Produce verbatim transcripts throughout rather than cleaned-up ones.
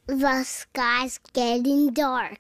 The sky's getting dark.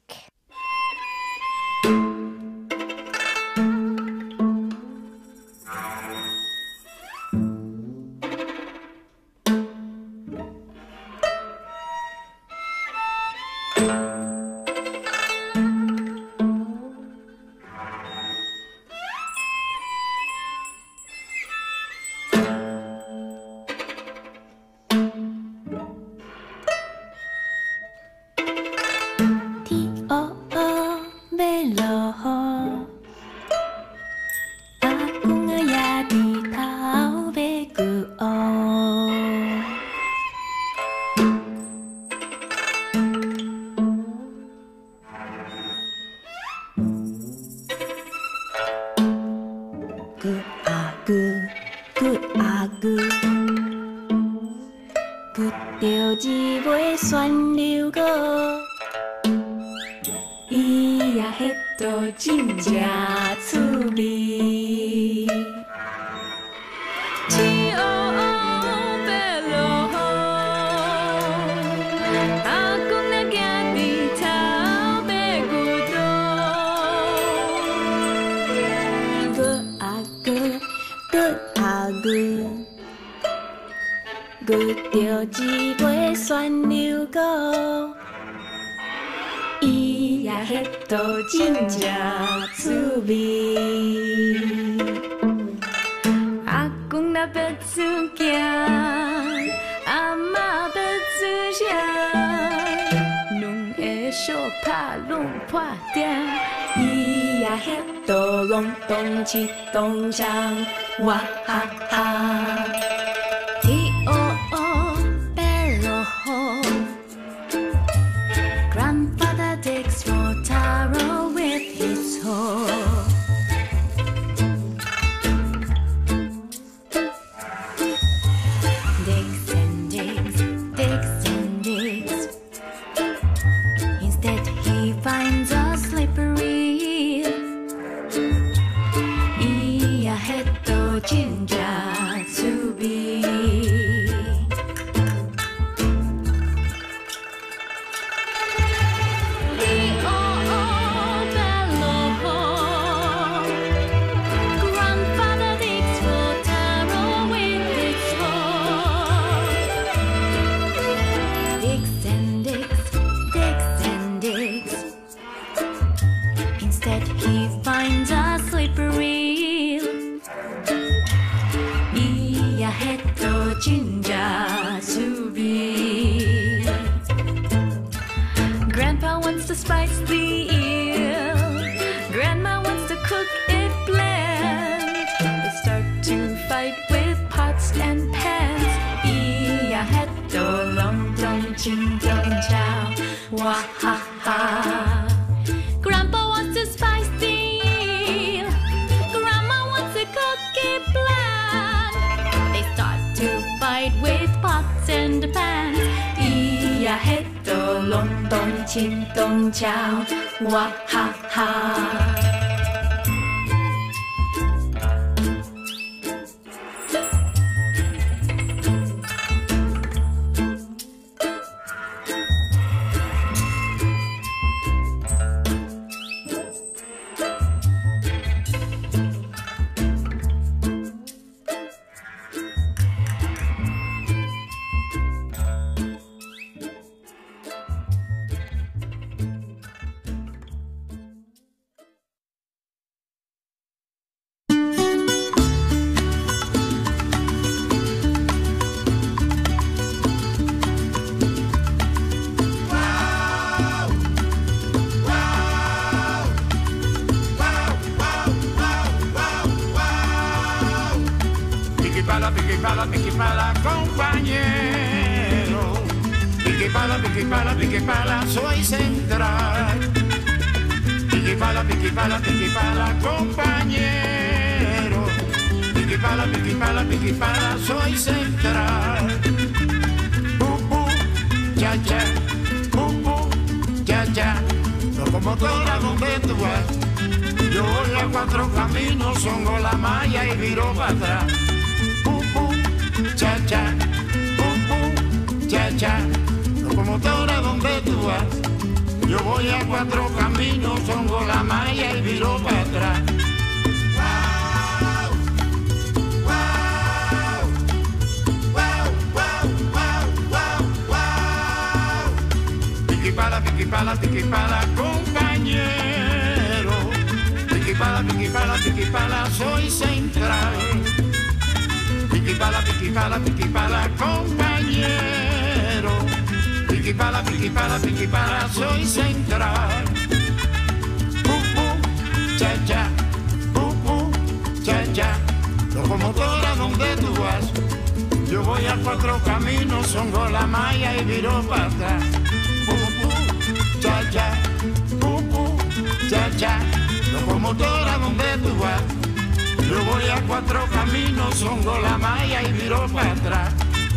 东江，哇哈哈 ！T O O bello ho. Grandfather digs for taro with his hoe. Digs and digs, digs and digs. Instead he finds a slippery 진짜 수비 Grandfather digs for taro with his hoe. Digs and digs, digs and digs. Instead he finds a slippery 진짜 수비. Grandpa wants to spice the eel. Grandma wants to cook it bland. They start to fight with pots and pans. 이야 해도 롱동 진동 차. 와하하. Grandpa wants to spice the eel. Grandma wants to cook it bland. They start to fight with pots and pans. 이야 해도 롱동 진동 차. 와하하. pique pala, pique pala, compañero. Pique pala, pique pala, pique pala, soy central. Pique pala, pique pala, pique pala, compañero. Pique pala, pique pala, pique pala, soy central. Pupu, cha cha, pupu, cha cha. Locomotora donde tú vas. Yo voy a cuatro caminos, songo la malla y viro para atrás. Pum, pum, cha, cha, pum, pum, cha, cha. Locomotora donde Yo voy a cuatro caminos, songo la malla y viro para atrás. Piquipala, piquipala, piquipala, compañero. Piquipala, piquipala, piquipala, soy central. Piquipala, piquipala, piquipala, compañero. Piquipala, piquipala, piquipala, soy central. Pupu, cha cha, pupu, cha cha. Locomotora, ¿dónde tú vas? Yo voy a cuatro caminos, songo la malla y viro para atrás. Pupu, cha cha, pupu, cha cha. Locomotora, ¿dónde tú vas? Yo voy a cuatro caminos, songo la malla y viro para atrás.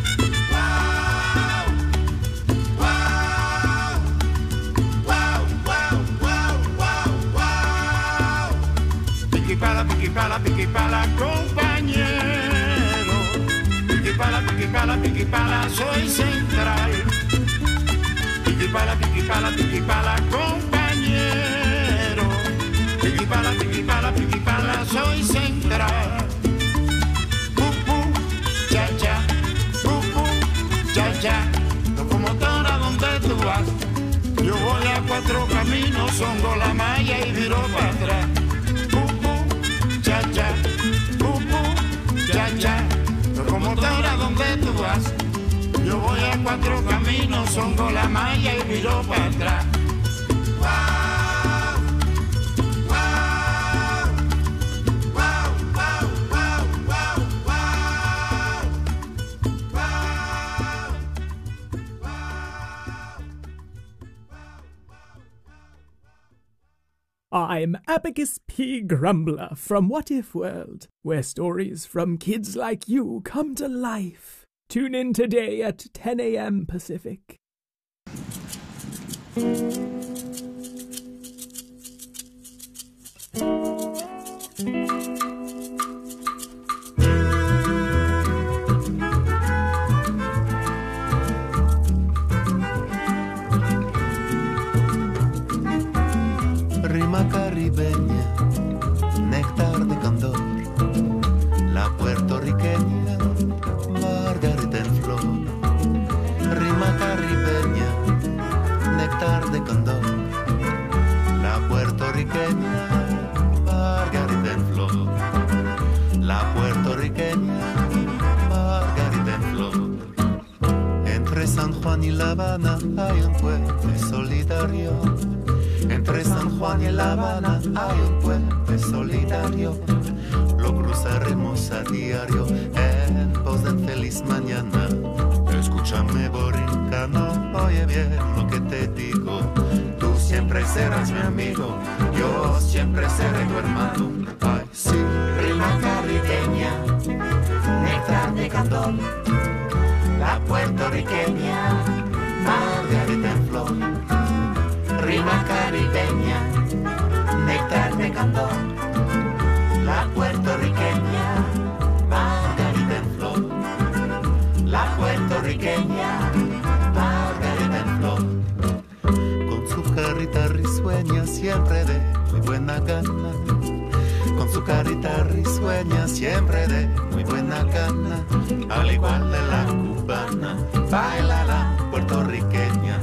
Piquipala, piquipala, piquipala, compañero. Piquipala, piquipala, piquipala, soy central. Piquipala, piquipala, piquipala, compañero. Piquipala, piquipala, piquipala, soy central. Pupu, cha cha, pupu, cha cha. Locomotora, ¿dónde tú vas? Yo voy a cuatro caminos, songo la malla y viro para atrás. Cha cha, pupu, cha cha. Locomotora, ¿dónde tú vas? Yo voy a cuatro caminos, songo la malla y viro para atrás. I'm Abacus P. Grumbler from What If World, where stories from kids like you come to life. Tune in today at ten a m Pacific. Rima caribeña, néctar de candor, la puertorriqueña, margarita en flor. Rima caribeña, néctar de candor, la puertorriqueña, margarita en flor. La puertorriqueña, margarita en flor. Entre San Juan y La Habana hay un puente solidario. Entre San Juan y La Habana hay un puente solidario. Lo cruzaremos a diario en pos de feliz mañana. Escúchame, borincano, oye bien lo que te digo. Tú siempre serás mi amigo, yo siempre seré tu hermano. Ay, sí. Rima caribeña, néctar de candor, la puertorriqueña, margarita en flor. Rima caribeña, néctar de candor, la puertorriqueña, margarita en flor. La puertorriqueña, margarita en flor. Con su carita risueña siempre de muy buena gana. Con su carita risueña siempre de muy buena gana. Al igual de la cubana, baila la puertorriqueña.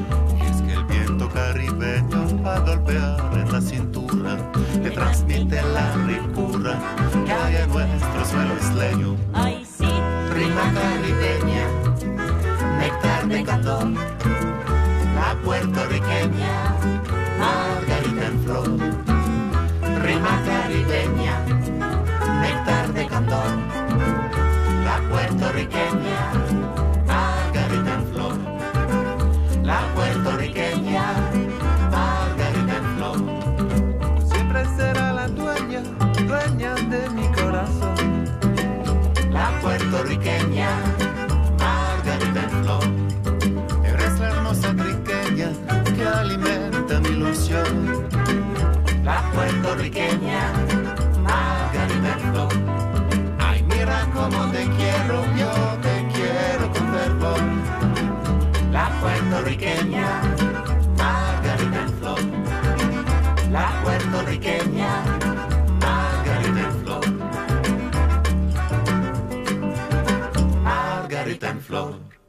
Caribeño a golpear en la cintura que transmite la ricura que hay en nuestro suelo isleño. Ay, sí. Rima caribeña, néctar de candor, la puertorriqueña, margarita en flor. Rima caribeña, néctar de candor, la puertorriqueña, margarita en flor. La puertorriqueña, margarita en flor. Siempre será la dueña, dueña de mi corazón. La puertorriqueña, margarita en flor. Eres la hermosa triqueña que alimenta mi ilusión. La puertorriqueña, margarita en flor. Ay, mira cómo te quiero, yo te quiero con fervor. La puertorriqueña, margarita la puertorriqueña Margarita en flor. Margarita en flor.